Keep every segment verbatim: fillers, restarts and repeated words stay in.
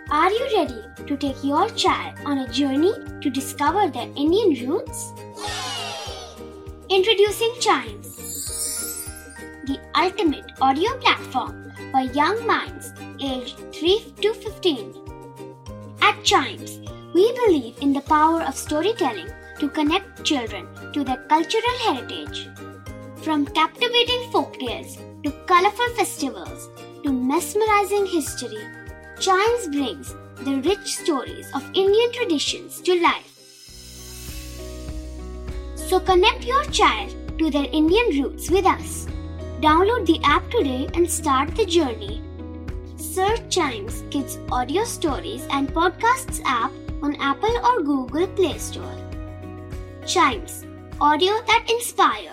Are you ready to take your child on a journey to discover their Indian roots? Introducing Chimes, the ultimate audio platform for young minds aged three to fifteen. At Chimes, we believe in the power of storytelling to connect children to their cultural heritage. From captivating folktales to colorful festivals to mesmerizing history, Chimes brings the rich stories of Indian traditions to life. So connect your child to their Indian roots with us. Download the app today and start the journey. Search Chimes Kids Audio Stories and Podcasts app on Apple or Google Play Store. Chimes, audio that inspires.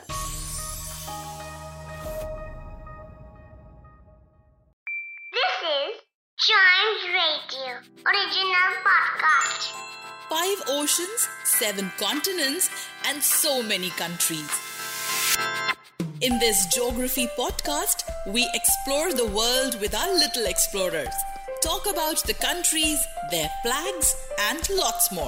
This is Chimes Radio, original podcast. Five oceans, seven continents, and so many countries. In this geography podcast, we explore the world with our little explorers, talk about the countries, their flags, and lots more.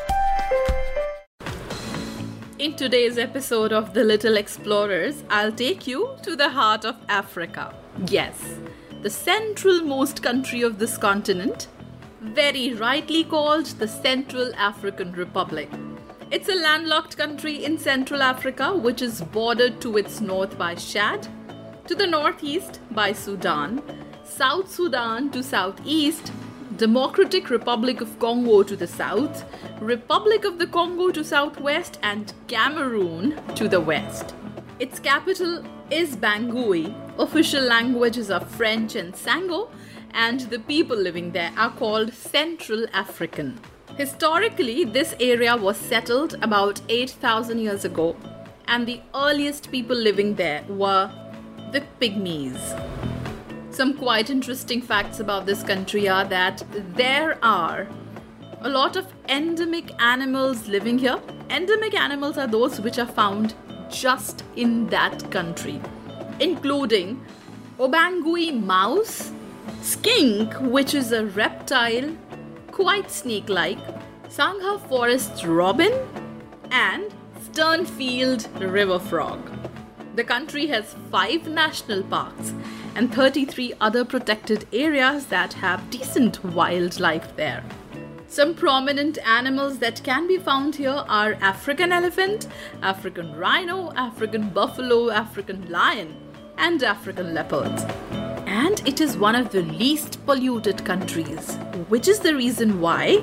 In today's episode of The Little Explorers, I'll take you to the heart of Africa. Yes, the central-most country of this continent, very rightly called the Central African Republic. It's a landlocked country in Central Africa which is bordered to its north by Chad, to the northeast by Sudan, South Sudan to southeast, Democratic Republic of Congo to the south, Republic of the Congo to southwest, and Cameroon to the west. Its capital is Bangui. Official languages are French and Sango, and the people living there are called Central African. Historically, this area was settled about eight thousand years ago, and the earliest people living there were the Pygmies. Some quite interesting facts about this country are that there are a lot of endemic animals living here. Endemic animals are those which are found just in that country, including Obangui mouse, skink, which is a reptile, quite snake-like, Sangha forest robin, and Sternfield river frog. The country has five national parks and thirty-three other protected areas that have decent wildlife there. Some prominent animals that can be found here are African elephant, African rhino, African buffalo, African lion, and African leopards. And it is one of the least polluted countries, which is the reason why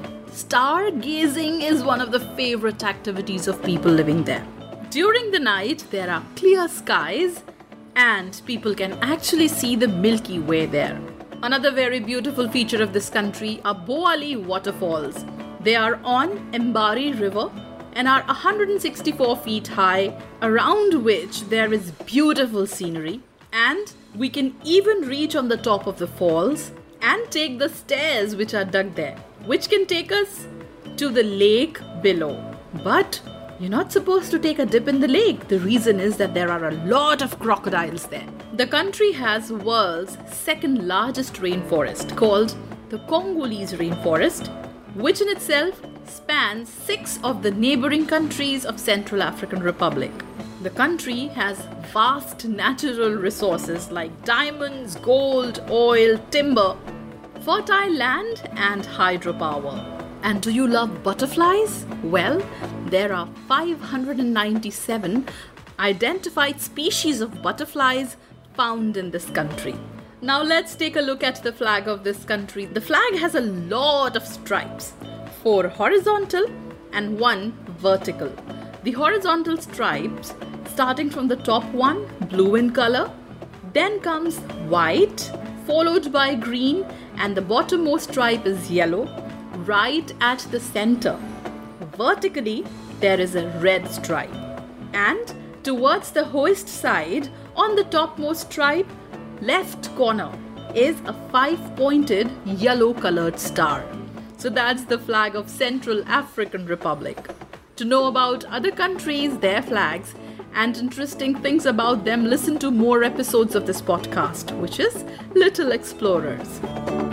stargazing is one of the favorite activities of people living there. During the night, there are clear skies and people can actually see the Milky Way there. Another very beautiful feature of this country are Boali waterfalls. They are on Mbari River and are one hundred sixty-four feet high, around which there is beautiful scenery, and we can even reach on the top of the falls and take the stairs which are dug there, which can take us to the lake below. But you're not supposed to take a dip in the lake. The reason is that there are a lot of crocodiles there. The country has world's second largest rainforest called the Congolese rainforest, which in itself spans six of the neighboring countries of Central African Republic. The country has vast natural resources like diamonds, gold, oil, timber, fertile land, and hydropower. And do you love butterflies? Well, there are five hundred ninety-seven identified species of butterflies found in this country. Now let's take a look at the flag of this country. The flag has a lot of stripes, four horizontal and one vertical. The horizontal stripes, starting from the top one, blue in color, then comes white, followed by green, and the bottommost stripe is yellow, right at the center. Vertically, there is a red stripe. And towards the hoist side, on the topmost stripe, left corner, is a five-pointed yellow-colored star. So that's the flag of Central African Republic. To know about other countries, their flags, and interesting things about them, listen to more episodes of this podcast, which is Little Explorers.